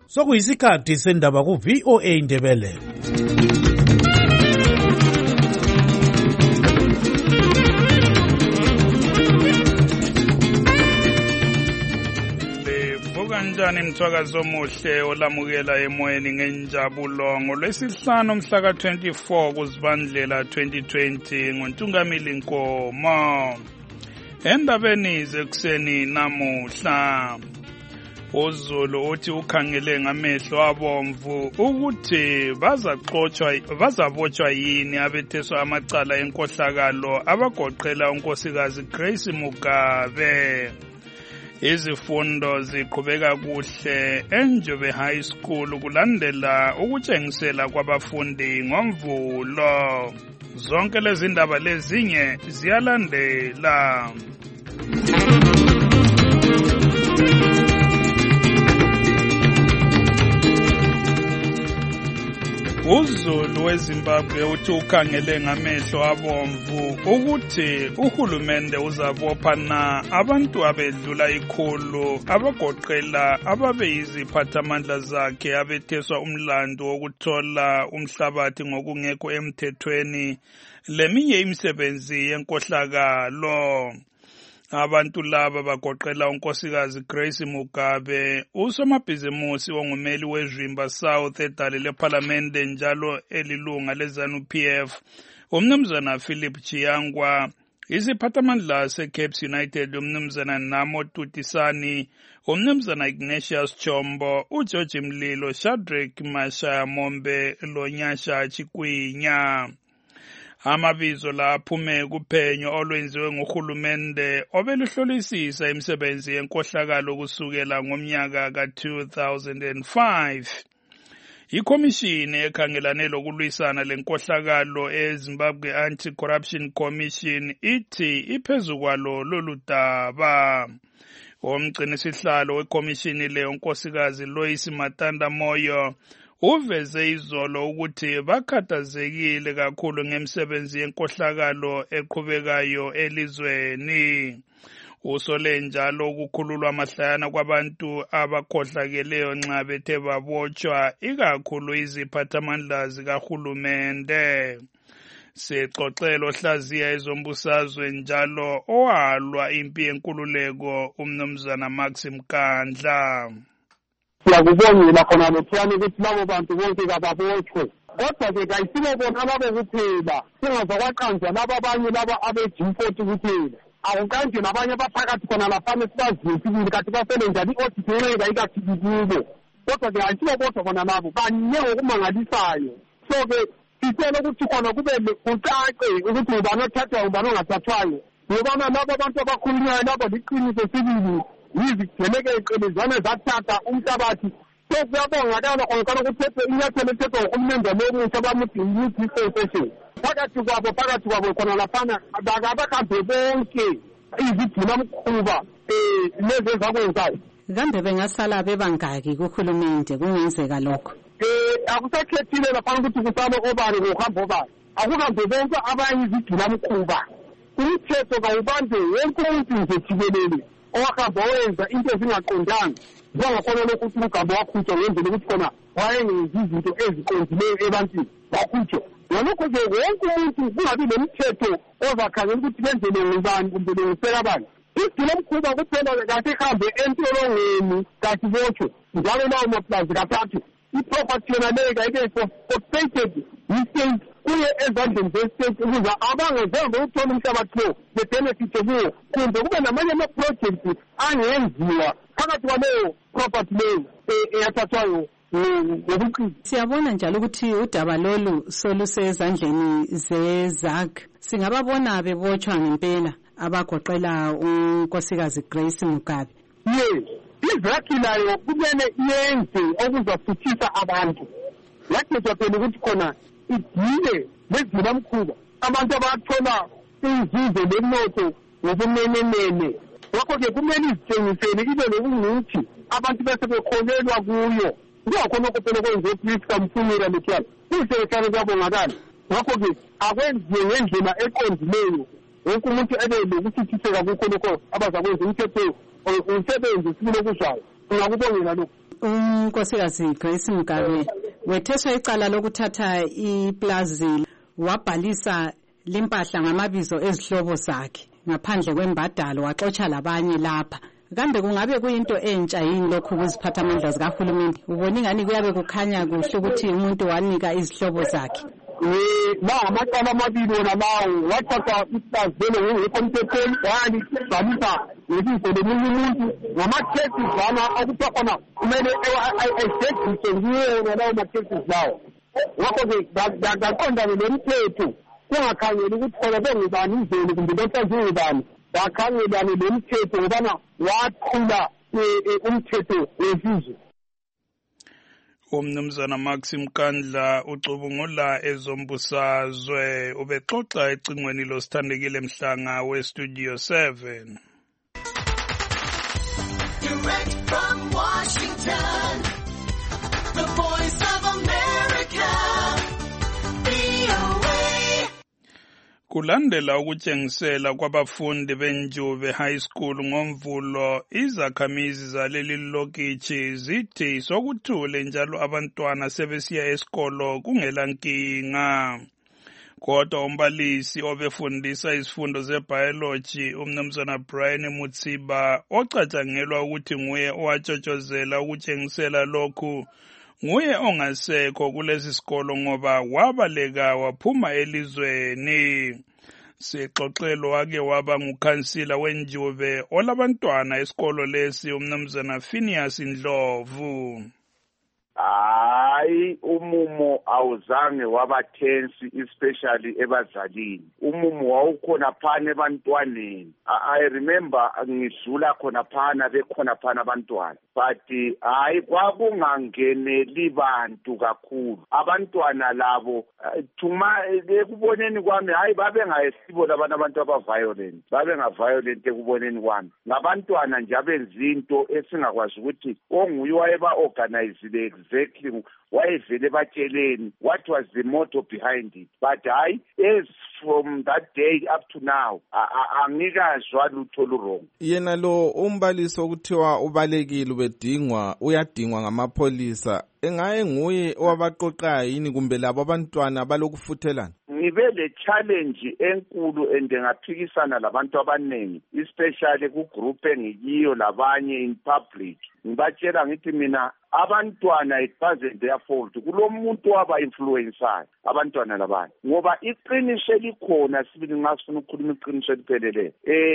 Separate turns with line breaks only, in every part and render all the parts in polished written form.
Sokuyisikhathi sendaba ku VOA Indebele.
Kanjani mthwakazo omuhle olamukela emoyeni ngenjabulo ngolwesihlanu mhla ka-24 kuZibandlela 2020 ngoNtungamili Nkomo. Endabeni zekuseni namuhla, uZulu uthi ukhangele ngamehlo abomvu ukuthi bazabotshwa yini abetheswa amacala enkohlakalo abagoqela unkosikazi Grace Mugabe. Izifundo ziqhubeka kuhle eNjobe High School kulandela ukutshengisela kwabafundi ngoMvulo. Zonke lezi ndaba lezinye ziyalandela. uZulu weZimbabwe uthi ukhangele ngamehlo abomvu ukuthi uhulumende uzabopha na abantu abedlula 100 abagoqela ababe yiziphathamandla zakhe abetheswa umlando wokuthola umhlabathi ngokungekho emthethweni leminye imisebenzi yenkohlakalo. Abantu laba bagoqela unkosikazi Grace Mugabe, usomabhizimusi ongumeli weZimba South edale lePhalamende njalo elilunga leZANU-PF, umnumzana Philip Chiyangwa, isiphathamandla seCapes United umnumzana Namo Tutisani, umnumzana Ignatius Chombo, uGeorge Mlilo, Shadrack Mashaya Mombe, Lonyasha Chikwinya. Amabizo la aphume kuphenyo olwenziwe nguhulumende obeluhlolisisa imisebenzi yenkohlakalo kusukela ngomnyaka ka-2005. Ikhomishini ekhangelane lokulwisana lenkohlakalo eZimbabwe Anti-Corruption Commission ithi iphezu kwalo lolu daba. Umgcinisihlalo wekhomishini le unkosikazi Lois Matanda Moyo uveze izolo ukuthi bakhathazekile kakhulu ngemisebenzi yenkohlakalo eqhubekayo elizweni. Usole njalo ukukhululwa mahlayana kwabantu abakhohlakeleyo nxa bethe babotshwa ikakhulu iziphathamandla zikahulumende. Sexoxelo hlaziya ezombusazwe njalo owalwa impi yenkululeko umnumzana Maxim Kandla.
Siyakubongela khona lothiyana ukuthi labo bantu bonke kababotshwe. Kodwa-ke kayisibo bona labo kuphela, singazokwaqanjwa laba abanye laba abe-G40 kuphela. Akuqanjwe nabanye abaphakathi khona lafane sibaziphi kathi bafele njani i-audit ngenxa ikafiki kubo. Kodwa-ke kayisibo bodwa khona labo baningi okumangalisayo. So-ke sicela ukuthi khona kube kucace ukuthi ngubani othathwayo ngubani ongathathwayo. Ngobana labo abantu abakhulunywayo labo liqiniso sibili. Yizigeleke-qelezwane zathatha umhlabathi. So kuyabongakala khona ukuthi inyathelo ethethwa nguhulumende lomutsha bamuthi youth dispensation. Phakathi kwabo khona lafana abahambe bonke izigilamkhuba lezi ezakwenzayo.
Kambe bengasala bebangaki kuhulumende kungenzeka lokho?
Akusakhethile lafana ukuthi kusale obani ngokuhamba obani. Akuhambe bonke abanye izigilamkhuba. Umthetho kawubambe wonke umuntu nje jikelele owahamba wenza into ezingaqondanga. Njengakhona lokuthi umgamba wakhutshwa ngendlela ukuthi khona wayengenza izinto eziqondileyo ebantwini wakhutshwa. Ngalokho-ke wonke umuntu kungabi nemithetho ozakhangela ukuthi benzele ngubani kumbe lengisela abani. Izigilamkhuba kuphela kahle ihambe entolongweni kathi botshwe njalo lawo maplazi kathathu. I-property yona leyo kayike forfeited yi-state kuye ezandleni ze-state ukuze abangezembe ukuthola umhlabathi lo bebenefite kuwo kumbe kube namanye ama-projects angenziwa phakathi kwaleyo property leyo eyathathwayo ngobuqili.
Siyabona njalo ukuthi udaba lolu solusezandleni zeZAG. Singababona bebotshwa ngempela abagoqela unkosikazi Grace Mugabe.
Yes, iZAG nayo kumele yenze okuzafuthisa abantu. Yakhethwa phela ukuthi khona idile lezilamkhuba abantu abathola inzuzo lemnotho ngobumenenene. Ngakho-ke kumele izitshengisele ibe lokungukuthi abantu bese bekholelwa kuyo. Kungakhona okuphela kwenziwe uPriska Mfumira lothiyana. Kusehlale kuyabongakala. Ngakho-ke akwenziwe ngendlela eqondileyo. Wonke umuntu ebe lokuthuthuseka kukho lokho abazakwenza umthetho umsebenzi sibile kuzwayo. Ngakubongela lokho.
unkosikazi Grace Mugabe wetheswa icala lokuthatha iplazi wabhalisa limpahla ngamabizo ezihlobo zakhe ngaphandle kwembadalo waxotsha labanye lapha. Kambe kungabe kuyinto entsha yini lokho kuziphatha amandla zikahulumeni? Ubona ingani kuyabe kukhanya kuhle ukuthi umuntu wanika izihlobo zakhe?
Amacala amabili wona lawo wathatha iplazi lelo ngekho emthethweni wayalibhalisa ngebizo lomunye umuntu ngama-taxes lana okuthiwa khona kumele ayisebenzise kuwona lawo ma-taxes lawo. Ngakho-ke ngaqondane nemthetho kungakhangeli ukuthi khona bengubani izweni kumbe besaziwubani, bakhangelane nemthetho ngobana waqhula umthetho wesizwe.
Umnumzana Maxim Kandla ucubungula ezombusazwe ubexoxa ecingweni losithandekile Mhlanga weStudio 7.
Direct from Washington, the Voice of America, VOA.
Kulandela ukutshengisela kwabafundi benjube high school ngomvulo, izakhamizi zaleli lokitshi zithi sokuthule njalo abantwana sebesiya esikolo kungela nkinga. Kodwa umbalisi obefundisa izifundo zebiology umnumzana Brian Mutsiba ocatshangelwa ukuthi nguye owatshotshozela ukutshengisela lokhu nguye ongasekho kulesi sikolo ngoba wabaleka waphuma elizweni. Sixoxelo wake waba ngukhansila wenjube olabantwana esikolo lesi umnumzana Phineas Ndlovu.
Hayi, umumo awuzange wabathensi especially ebazalini. Umumo wawukhona phana ebantwaneni. I remember ngidlula khona phana bekhona phana abantwana. But hayi kwakungangeneli bantu kakhulu. Abantwana labo thuma ekuboneni kwami hayi babengayisibo labana abantu abaviolent. Babengaviolent ekuboneni kwami. Ngabantwana nje abenza into esingakwazi ukuthi onguye wayeba organized exactly wayevele batsheleni what was the motto behind it. But as from that day up to now angikazwa lutho lurong.
Yena lo umbalisi okuthiwa ubalekile uyadingwa ngamapholisa, engaye nguye owabaqoqayo yini kumbe labo abantwana balokufuthelana?
Ngibe le challenge enkulu endengaphikisana labantu abaningi, especially ku group engikiyo labanye in public. Ngibatshela ngithi mina abantwana it wasn't their fault. Kulomuntu waba influencer abantwana labanye. Ngoba iqiniso elikhona sibili nxa sifuna ukukhuluma iqiniso eliphelele.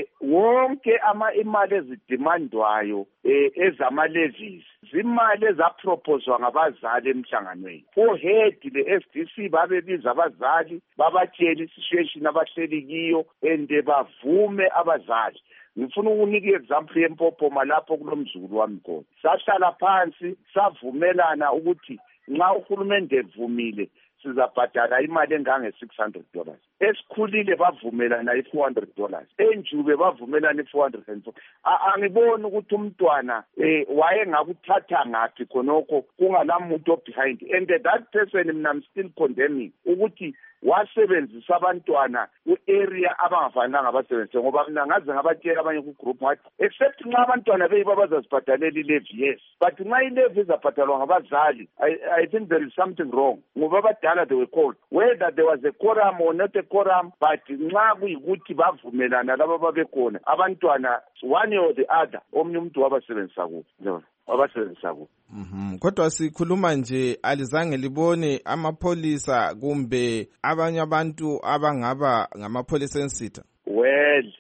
Wonke imali ezidimandwayo ezama levies zimali ezaproposwa ngabazali emhlanganweni. For head le SDC babebiza abazali babatshela isituation abahleli kiyo ende bavume abazali. Ngifuna ukunika example yeMpophoma lapho kulomzukulu wami khona. Sahlala phansi savumelana ukuthi nxa uhulumende evumile sizabhadala imali engange $600. Esikhulile bavumelana $400. Enjube bavumelana $400. Angiboni ukuthi umntwana wayengakuthatha ngathi khonokho kungalamuntu behind. And that person I'm still condemning ukuthi wasebenzisa abantwana ku-area abangafanelanga abasebenzise ngoba mina ngaze ngabatshela abanye ku-group ngathi except nxa abantwana beyibo abazazibhadalela i-levy, yes, but nxa i-levy izabhadalwa ngabazali I think there is something wrong ngoba abadala they were called whether there was a quorum or not a quorum, but nxa kuyikuthi bavumelana laba babekhona abantwana one or the other omnye umuntu wabasebenzisa kubo abasebenzisa kubo.
Kodwa sikhuluma nje alizange libone amapholisa kumbe abanye abantu abangaba ngamapholisa ensitha?
Well,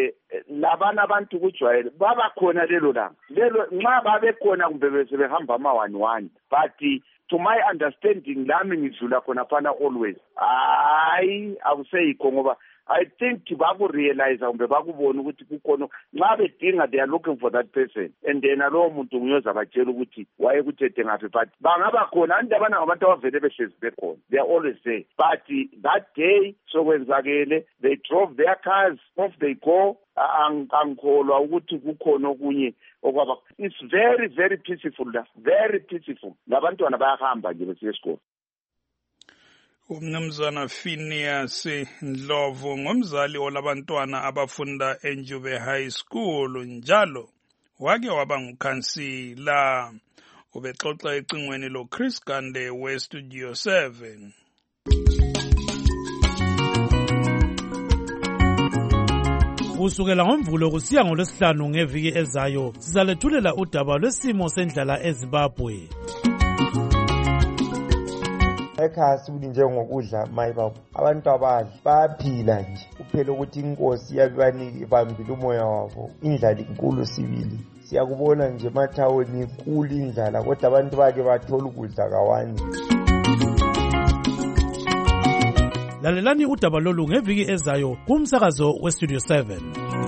labana abantu kujwayele baba khona lelo nxa babe khona kumbe besebehamba ama-1-1, but to my understanding lami ngidlula khona phana always hayi akuseyikho ngoba I think baku-realize kumbe bakubona ukuthi kukhona nxa bedinga they are looking for that person and then lowo muntu nguyoza batshela ukuthi wayekuthethe ngaphi, but bangaba khona anti abana ngabantu abavele behlezi bekhona, they are always there. But that day sokwenzakele they drove their cars off they go. Angikholwa ukuthi kukhona okunye okwaba. It's very very peaceful la, very peaceful. Labantwana bayahamba nje besiya esikole.
Umnumzana Phineas Ndlovu ngumzali olabantwana abafunda eNjube High School njalo wake waba ngukhansila. Ubexoxa ecingweni lo Chris Gande we-Studio 7.
Kusukela ngoMvulo kusiya ngoLwesihlanu ngeviki ezayo sizalethulela udaba lwesimo sendlala eZimbabwe.
Ekhaya sibuli njengokudla mayibaba abantu abadla bayaphila nje kuphela ukuthi inkosi iyabanike ibambile umoya wabo indlala inkulu sibili siyakubona nje emathawuni inkulu indlala kodwa abantu bake bathola ukudla kawani.
Lalelani udaba lolu ngeviki ezayo kumsakazo weStudio 7.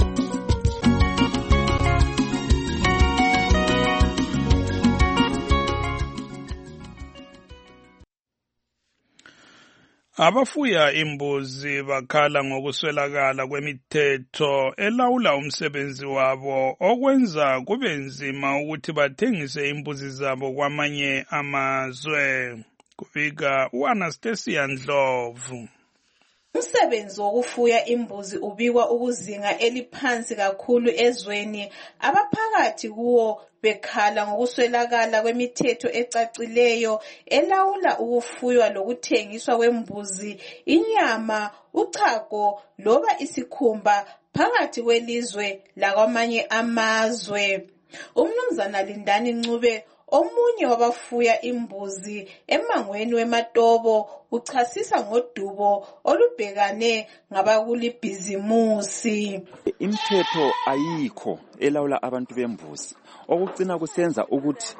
Abafuya imbuzi bakhala ngokuswelakala kwemithetho elawula umsebenzi wabo okwenza kube nzima ukuthi bathengise imbuzi zabo kwamanye amazwe. Kufika uAnastasia Ndlovu.
Umsebenzi wokufuya imbuzi ubikwa ukuzinga eliphansi kakhulu ezweni abaphakathi kuwo bekhala ngokuswelakala kwemithetho ecacileyo elawula ukufuywa lokuthengiswa kwembuzi, inyama, uchago loba isikhumba phakathi kwelizwe lakwamanye amazwe. Umnumzana Lindani Ncube omunye wabafuya imbuzi emangweni weMatobo uchasisa ngodubo olubhekane ngabakulibhizimusi.
Imithetho ayikho elawula abantu bembuzi okucina kusenza ukuthi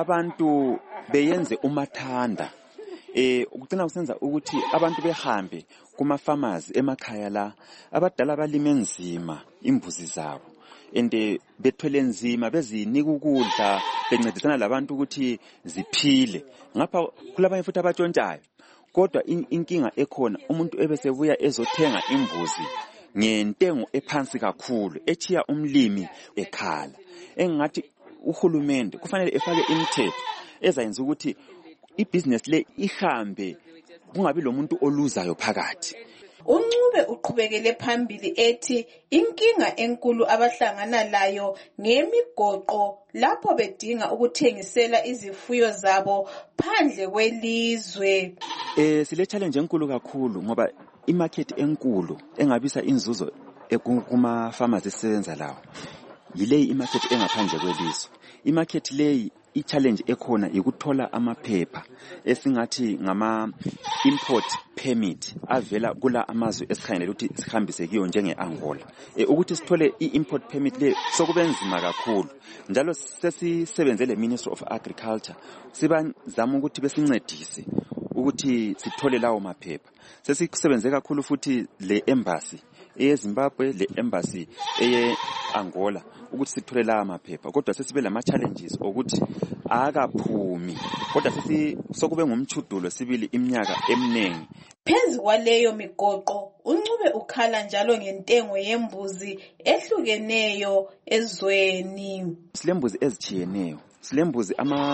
abantu beyenze umathanda ukucina kusenza ukuthi abantu behambe kuma-farmers emakhaya la abadala balime nzima imbuzi zabo ende bethwele nzima bezinika ukudla bencedisana labantu ukuthi ziphile ngapha kulabanye futhi abatshontshayo kodwa inkinga ekhona umuntu ebesebuya ezothenga imbuzi ngentengo ephansi kakhulu echiya umlimi ekhala engathi uhulumende kufanele efake imithetho ezayenza ukuthi ibusiness le ihambe kungabi lo muntu oluzayo phakathi.
Uncube uqhubekele phambili ethi inkinga enkulu abahlangana layo ngemigoqo lapho bedinga ukuthengisela izifuyo zabo phandle kwelizwe.
Sile challenge enkulu kakhulu ngoba imarket enkulu engabisa inzuzo kuma farmers esenza lawo yile imarket engaphandle kwelizwe. Imarket leyi i-challenge ekhona ikuthola amaphepha esingathi ngama import permit avela kula amazwe esikhangela ukuthi sihambise kiyo njenge-Angola. Ukuthi sithole i-import permit le sokubenzima kakhulu njalo sesisebenzele Ministry of Agriculture sibazama ukuthi besincedise ukuthi sithole lawo maphepha. Sesisebenze kakhulu futhi le embassy eZimbabwe le embassy eye-Angola ukuthi sithole lawo maphepha kodwa sesibe lama challenges ukuthi akaphumi kodwa sokube ngumchudulo sibili iminyaka eminingi.
Phezu kwaleyo migoqo uNcube ukhala njalo ngentengo yembuzi ehlukeneyo ezweni.
Silembuzi ezichiyeneyo silembuzi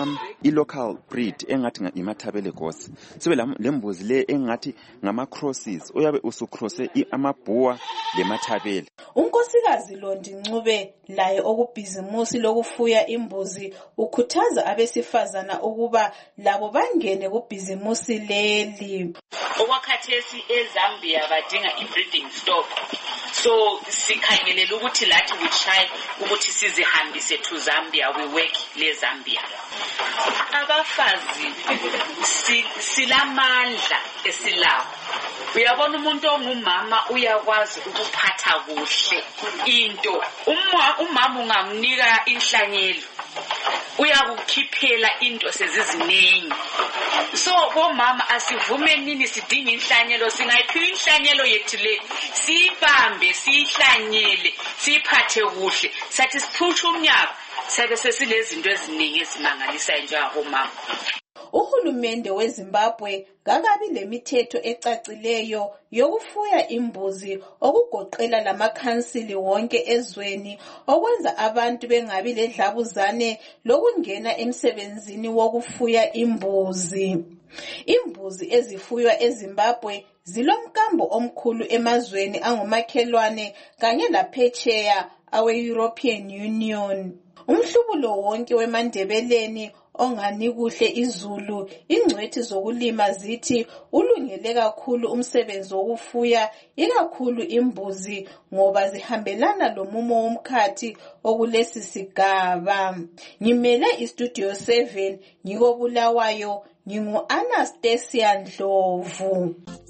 i-local breed engathi imathabele gosi sibe lembuzi le engathi ngama crosses oyabe usucrosse amabhuwa lemathabele.
Unkosikazi Londi Ncube laye okubhizimusi lokufuya imbuzi ukhuthaza abesifazana ukuba labo bangene kubhizimusi leli.
Okwakhathesi eZambia badinga i-breeding stock so sikhangelela ukuthi lathi we try ukuthi sizihambise to Zambia we work le Zambia. Abafazi silamandla esilawo. Uyabona umuntu ongumama uyakwazi ukuphatha kuhle into. Umama ungamnika inhlanyelo uyakukhiphela into sezizinengi. So bomama asivume nini sidinga inhlanyelo singayiphiwa inhlanyelo yethu le sibambe sihlanyele siphathe kuhle sathi siphutsha umnyaka sabe sesilezinto eziningi ezimangalisayo njengabomama.
Uhulumende weZimbabwe kakabi lemithetho ecacileyo yokufuya imbuzi okugoqela lamakhansili wonke ezweni okwenza abantu bengabi ledlabuzane lokungena emsebenzini wokufuya imbuzi. Imbuzi ezifuywa eZimbabwe zilomkambo omkhulu emazweni angomakhelwane kanye laphetsheya awe-European Union. Umhlubulo wonke weMandebeleni ongani kuhle izulu, ingcwethi zokulima zithi ulungele kakhulu umsebenzi wokufuya, ikakhulu imbuzi ngoba zihambelana lomumo womkhathi okulesi sigaba. Ngimele iStudio 7 ngiko Bulawayo, ngingu-Anastasia Ndlovu.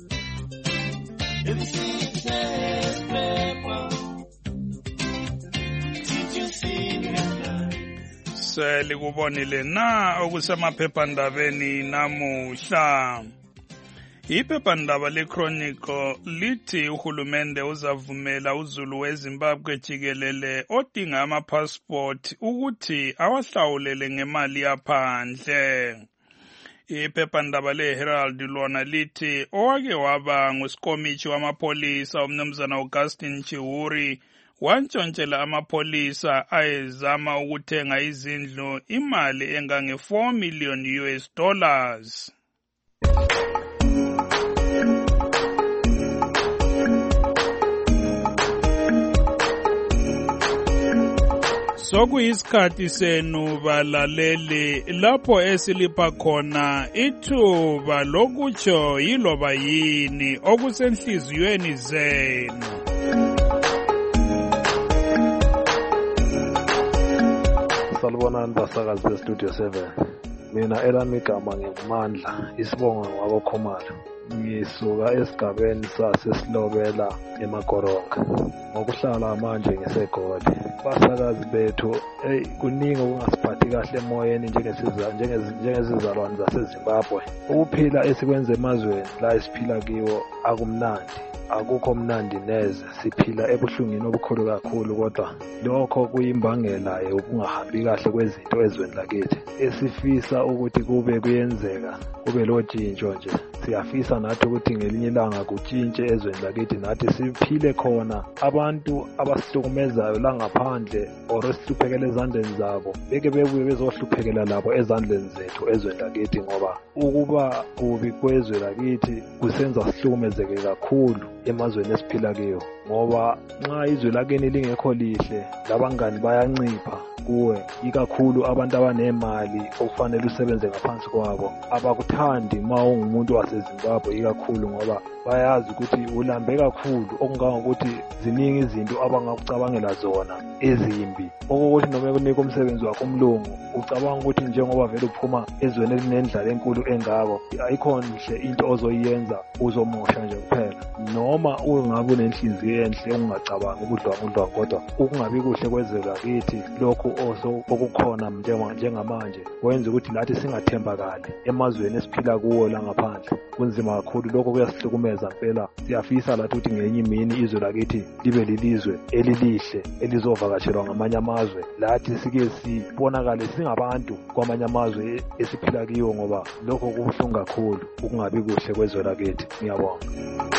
Likubonile na okusemaphephandabeni namuhla. Iphephandaba leChronicle lithi uhulumende uzavumela uZulu weZimbabwe jikelele odinga amapassport ukuthi awahlawulele ngemali yaphandle. Iphephandaba leHerald lona lithi owake waba ngusikomishi wamapolisa umnumzana Augustine Chihuri wantshontshela amapolisa ayezama ukuthenga izindlu imali engange $4 million. Sokuyisikhathi senu balaleli lapho esilipha khona ithuba lokutsho yiloba yini okusenhliziyweni zenu.
Salubonani basakazi beStudio 7. Mina elami igama ngingumandla isibongo ngwakoKhomalo. Ngisuka esigabeni sasesilobela eMagoronga. Ngokuhlala manje ngiseGoli. Basakazi bethu, kuningi okungasiphathi kahle emoyeni njengezizalwane zaseZimbabwe. Ukuphila esikwenza emazweni la esiphila kiwo akumnandi. Akukho mnandi neze, siphila ebuhlungini obukhulu kakhulu, kodwa lokho kuyimbangela yokungahambi kahle kwezinto ezweni lakithi. Esifisa ukuthi kube kuyenzeka, kube lo tshintsho nje. Siyafisa nathi ukuthi ngelinye ilanga kutshintshe ezweni lakithi, nathi siphile khona. Abantu abasihlukumezayo la ngaphandle or esihluphekela ezandleni zabo beke bebuye bezohluphekela labo ezandleni zethu ezweni lakithi, ngoba ukuba kubi kwezwe lakithi kusenza sihlukumezeke kakhulu emazweni esiphila kiyo. Ngoba nxa izwe lakini lingekho lihle, labangani bayancipha kuwe, ikakhulu abantu abanemali okufanele usebenze ngaphansi kwabo. Abakuthandi ma ungumuntu waseZimbabwe ikakhulu, ngoba bayazi ukuthi ulambe kakhulu, okungangokuthi ziningi izinto abangakucabangela zona ezimbi, okokuthi noma ekunika umsebenzi wakho umlungu ucabanga ukuthi njengoba vele uphuma ezweni elinendlala enkulu engako ayikho nhle into ozoyenza, uzomosha nje kuphela. Noma ungabe unenhliziyo enhle ungacabangi ubudlwangudlwangu, kodwa ukungabi kuhle kwezwe lakithi lokhu okukhona njengamanje kwenza ukuthi lathi singathembakali emazweni esiphila kuwo la ngaphandle. Kunzima kakhulu lokho, kuyasihlukumeza mpela. Siyafisa lathi ukuthi ngenye imini izwe lakithi libe lilizwe elilihle elizovakatshelwa ngamanye amazwe, lathi sike sibonakale singabantu kwamanye amazwe esiphila kiwo, ngoba lokho kubuhlungu kakhulu ukungabi kuhle kwezwe lakithi. Ngiyabonga.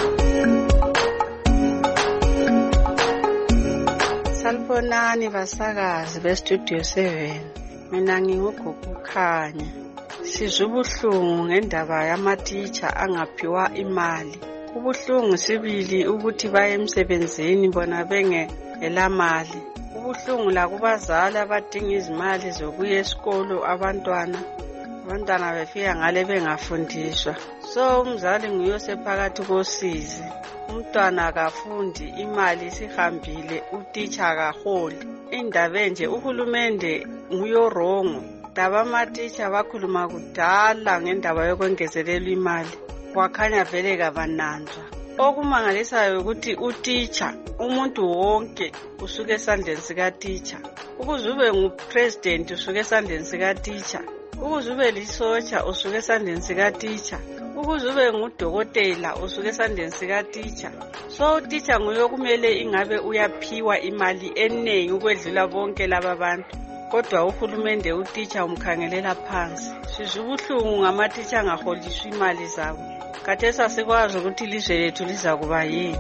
Salibonani basakazi beStudio 7. Mina nginguGugukhanya. Sizwe ubuhlungu ngendaba yamatitsha angaphiwa imali. Ubuhlungu sibili ukuthi baye emsebenzini bona bengelamali. Ubuhlungu la kubazali abadinga izimali zokuya esikolo abantwana befika ngale bengafundiswa. So umzali nguye sephakathi kosizi. Umntwana akafundi, imali sihambile, utitsha akaholi. Indaba enje uhulumende nguyorongo. Daba amatitsha bakhuluma kudala ngendaba yokwengezelelwa imali. Kwakhanya vele kabananzwa. Okumangalisayo ukuthi utitsha, umuntu wonke usuke esandleni sikatitsha. Ukuze ube ngupresident usuke esandleni sikatitsha. Ukuze ube lisotsha usuke esandleni sikatitsha. Ukuze ube ngudokotela usuke esandleni sikatitsha. So utitsha nguye okumele ingabe uyaphiwa imali eningi ukwedlula bonke laba bantu. Kodwa uhulumende utitsha umkhangelela phansi. Sizwe ubuhlungu ngamatitsha angaholiswa imali zabo. Khathesi asikwazi ukuthi ilizwe lethu liza kuba yini.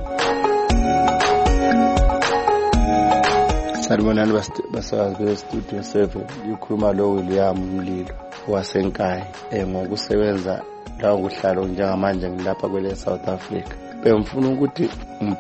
Salibonani basakazi beStudio 7. Ngikhuluma lo William Mlilo waseNkayi. Ngokusebenza la ukuhlala njengamanje ngilapha kwele South Africa. Bengifuna ukuthi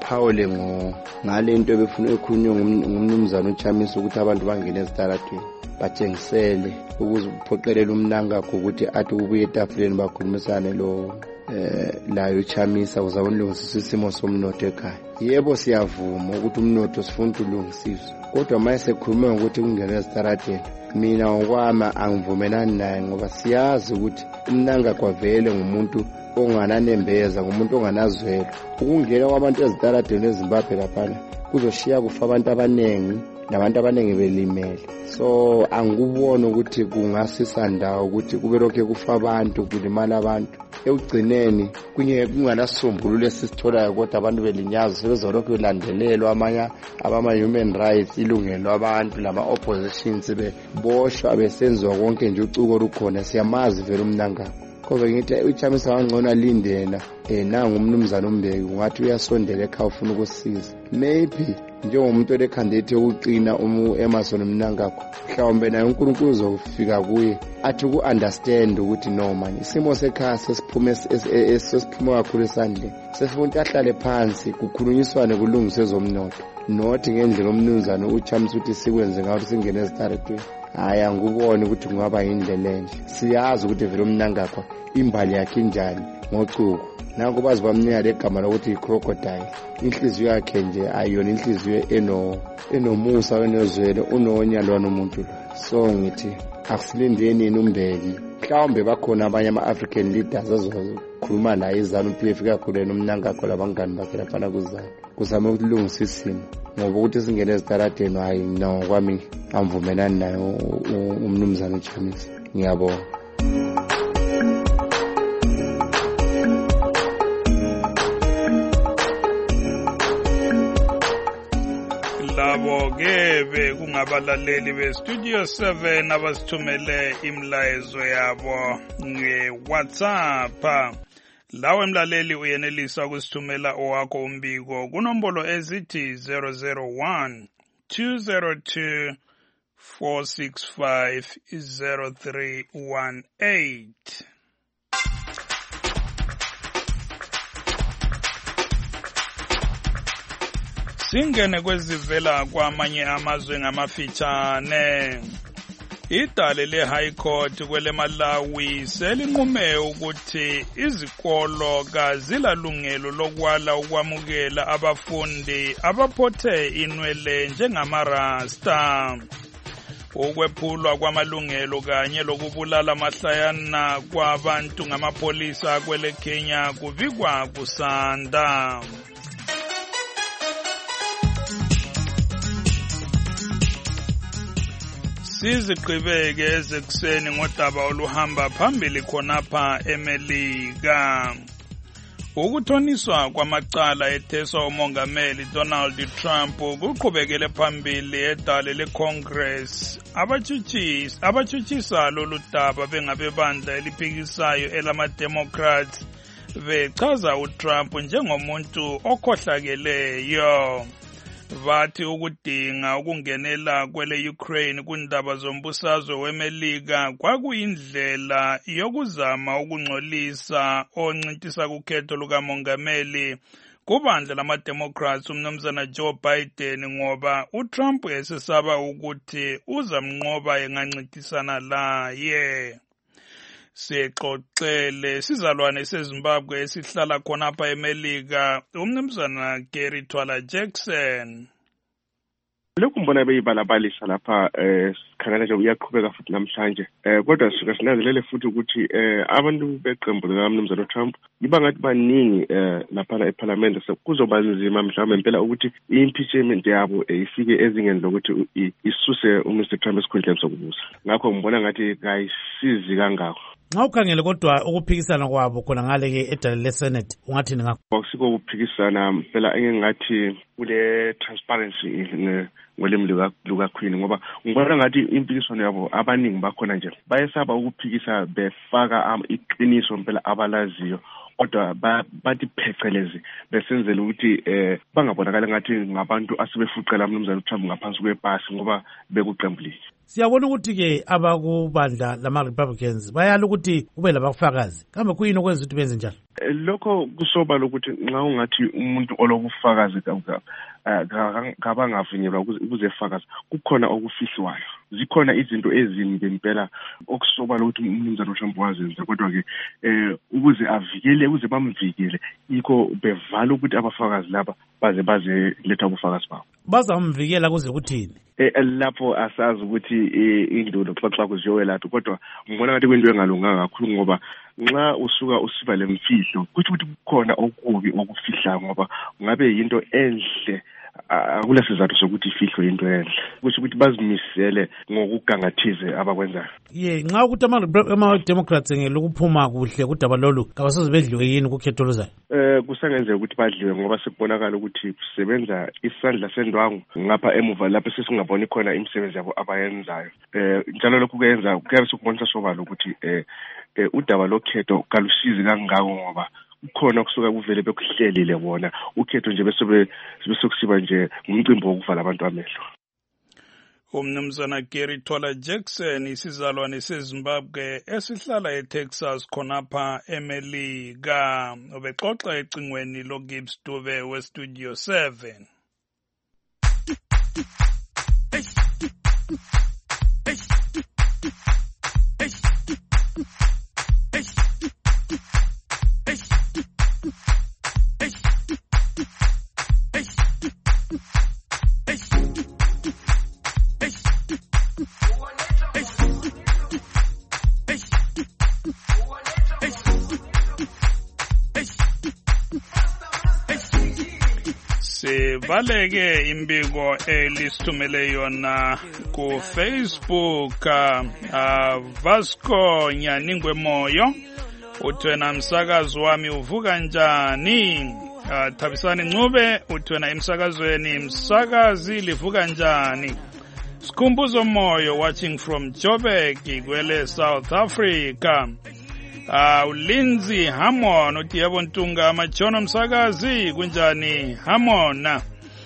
ngiphawule ngale into ebefuna ekhulunywe ngumnumzana uChamisa ukuthi abantu bangene ezitalatweni. batshengisele ukuze uphoqelela umnankakho ukuthi athi ubuye etafuleni bakhulumisane layo Chamisa uzabona ulungisisa isimo somnotho ekhaya. Yebo siyavuma ukuthi umnotho sifuna ulungisiswe, kodwa manje sekhuluma ukuthi kungene ezitaradeni, mina ngokwami angivumelani naye ngoba siyazi ukuthi umnankakho avele ngumuntu ongananembeza, ngumuntu onganazwelo. Ukungena kwabantu ezitaradeni eZimbabwe laphana kuzoshiya kufa abantu abanengi nabantu abanengi belimele. So angikubona ukuthi kungasisa ndawo ukuthi kube lokho kufa abantu kulimala abantu. Ekugcineni kunganasombululo esisitholayo kodwa abantu belinyazo sebezolokhu belandelelwa abama human rights, ilungelo abantu lama oppositions beboshwa besenziwa konke nje ucuko olukhona. Siyamazi vele umnankakho kodwa ngithi uChamisa wangcona lindena nangu umnumzana uMbeki ungathi uyasondela ekhaya ufuna ukusiza. Maybe njengomuntu olekhanda yokuqina Emerson Mnangagwa mhlawumbe naye uNkulunkulu uzofika kuye athi ku-understand ukuthi no man isimo sekhaya sesiphuma kakhulu esandleni, sesifuna ahlale phansi kukhulunyiswane kulungiswe zomnotho, nothi ngendlela umnumzana uChamisa ukuthi sikwenze ngathi singene ezitaradweni. Hayi angikuboni ukuthi kungaba yindlela enhle. Siyazi ukuthi vele umnankakho imbali yakhe injani ngocuko. Nanku bazi bamnika legama lokuthi crocodile. Inhliziyo yakhe nje ayiyona inhliziyo enomusa enozwelo unonyalo nomuntu lo. So ngithi akusilindeni uMbeki. Mhlawumbe bakhona abanye ama-African leaders azokhuluma naye iZANU-PF kakhulu nomnankakho labangani bakhe lapha kuZANU. Kuzama ukulungisa isimo. Ngoba ukuthi singene ezitaradeni hayi no kwami amvumelani naye umnumzana uChamisa. Ngiyabonga.
Labo-ke bekungabalaleli beStudio 7 abasithumele imlayezo yabo nge-WhatsApp. Lawe mlaleli uyenelisa ukusithumela owakho umbiko kunombolo ezithi 001 202 465 0318. Singene kwezivela kwamanye amazwe ngamafitshane. Idale le-High Court kwele Malawi selinqume ukuthi izikolo kazilalungelo lokwala ukwamukela abafundi abaphothe inwele njengamarasta. Ukwephulwa kwamalungelo kanye lokubulala amahlayana kwabantu ngamapolisa kwele Kenya kuvikwa kusanda. Siziqhibeke ezekuseni ngodaba oluhamba phambili khonapha eMelika. Ukuthoniswa kwamacala etheswa umongameli Donald Trump kuqhubekele phambili edale leCongress. Abatshutshisa lolu daba bengabebandla eliphikisayo elama-Democrats bechaza uTrump njengomuntu okhohlakeleyo. Bathi ukudinga ukungenela kwele Ukraine kundaba zombusazwe weMelika kwakuyindlela yokuzama ukungcolisa oncintisa kukhetho lukamongameli kubandla lama-Democrats umnumzana Joe Biden ngoba uTrump esesaba ukuthi uzamnqoba engancintisana laye. Sixoxele sizalwane seZimbabwe esihlala khonapha eMelika umnumzana Gary Twala Jackson.
Lokhu mbona beyibalabalisa lapha sikhangela nje uyaqhubeka futhi namhlanje kodwa sisuka sinanzelele futhi ukuthi abantu beqembu likaMnumzana Trump ibangathi baningi lapha eParliament kuzoba nzima mhlawumbe impela ukuthi i-impeachment yabo ifike ezingeni lokuthi isuse uMr Trump esikhundleni sokubusa. Ngakho ngibona ngathi kayisizi kangako.
Nxa ukhangele kodwa ukuphikisana kwabo khona ngale ke edale leSenate ungathini ngakho?
Akusiko ukuphikisana phela engathi kule transparency ngolimi lukaQueen ngoba ngibona ngathi impikiswano yabo abaningi bakhona nje bayesaba ukuphikisa befaka iqiniso phela abalaziyo kodwa bathi phecelezi besenzela ukuthi bangabonakala ngathi ngabantu asebefuqela umnumzana uTrump ngaphansi kwepasi ngoba bekuqembulile.
Siyabona ukuthi-ke abakubandla lama-Republicans bayala ukuthi kube labafakazi. Kambe kuyini okwenza ukuthi benze njalo?
Lokho kusobala ukuthi nxa ungathi umuntu olobufakazi kabangavunyelwa ukuze efakaze, kukhona okufihlwayo. Zikhona izinto ezimbi ngempela okusobala ukuthi umnumzana uTrump wazenza, kodwa-ke ukuze bamvikele, yikho bevala ukuthi abafakazi laba baze letha ubufakazi babo.
Bazamvikela kuze kuthini?
Lapho asazi ukuthi indulo xoxa kuziyowelaphi, kodwa ngibona ngathi kwento engalunganga kakhulu, ngoba nxa usuka usiba lemfihlo kuthi ukuthi kukhona okubi okufihlayo, ngoba ngabe yinto enhle akula sizathu sokuthi ifihlwe into enhle, kusho ukuthi bazimisele ngokugangathize abakwenzayo.
Nxa ukuthi ama-Democrats ngelokuphuma kuhle kudaba lolu kabasoze bedliwe yini kukhetho luzayo?
Kusengenzeka ukuthi badliwe, ngoba sekubonakala ukuthi kusebenza isandla sendwangu ngapha emuva lapho sesingaboni khona imisebenzi yabo abayenzayo. Njalo lokhu kuyabe sekubonisa sobala ukuthi udaba lokhetho kalusizi kangako, ngoba kukhona kusuka kuvele bekuhlelile bona ukhetho nje bese kusiba nje ngumcimbi wokuvala abantu amehlo.
Umnumzana Gary Tola Jackson, isizalwane seZimbabwe esihlala eTexas khonapha eMelika, ubexoxa ecingweni loGibbs Dube weStudio 7. Sibaleke imbiko elisithumele yona ku Facebook. Vasco Nyaningwe Moyo uthwena msakazi wami uvuka njani? Thabisani Ncube uthwena emsakazweni msakazi livuka njani? Sikhumbuzo Moyo watching from Joburg kwele South Africa. Ulinzi Hamon uthi yebo Ntunga amajono msakazi kunjani Hamon?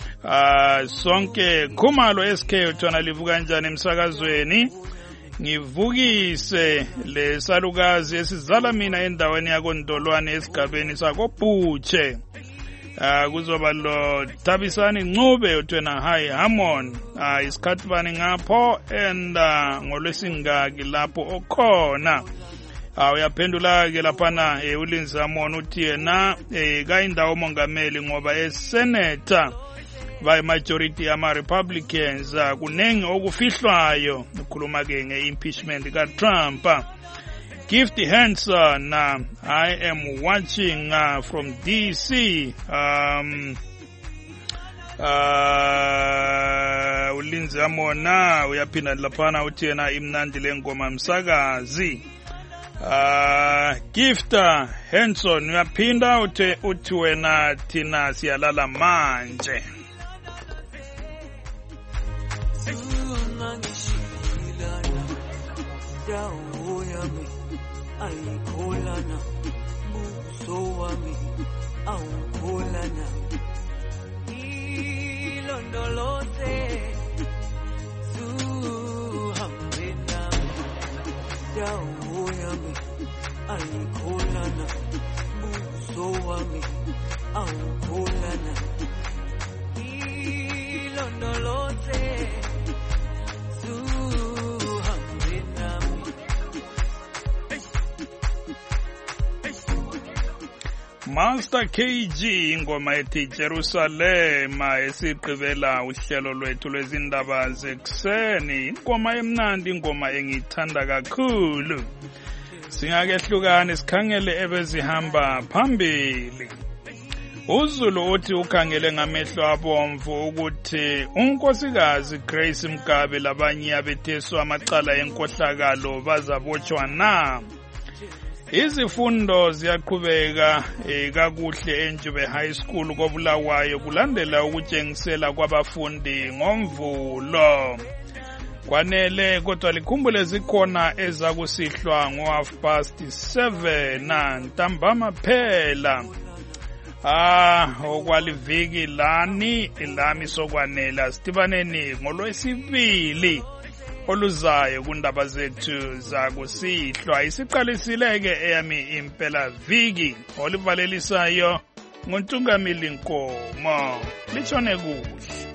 Sonke Khumalo SK uthona livuka njani emsakazweni? Ngivukise le salukazi esizala mina endaweni yakoNdolwane esigabeni sakobhutshe. Kuzoba lo Thabisani Ncube uthwena hi Hamon. Isikhathi bani ngapho and ngolwesingaki lapho okhona. Uyaphendula-ke laphana uLinzi Hamon uthi yena kayindawo mongameli ngoba esenator by-majority ama-Republicans kunengi okufihlwayo, ukhuluma-ke nge-impeachment kaTrump. Gift Hanson, I am watching from DC. uLinzi Hamon uyaphinda laphana uthi yena imnandi lengoma msakazi. Gift Hanson uyaphinda uthi wena thina siyalala manje.
Ayikholana buso wami awukholana ilondoloze suhambe nami dawo yami ayikholana buso wami awukholana ilondoloze
Master KG ingoma ethi Jerusalem esiqhubela uhlelo lwethu lwezindaba zekuseni. Ingoma emnandi, ingoma engithanda kakhulu. Singakehlukana sikhangele ebezihamba phambili. uZulu uthi ukhangele ngamehlo abomvu ukuthi unkosikazi Grace Mgabe labanye abetheswa amacala enkohlakalo bazabotshwa na. Izifundo ziyaqhubeka kakuhle eNjube High School koBulawayo kulandela ukutshengisela kwabafundi ngomvulo. Kwanele kodwa likhumbule zikhona ezakusihlwa ngo7:30 ntambama phela. Okwaliviki lami sokwanela Stibaneni ngolwesibili oluzayo kundaba zethu zakusihlwa. Isiqalisileke eyami impela viki olivalelisayo nguNtungamili Nkomo. Litshone kuhle.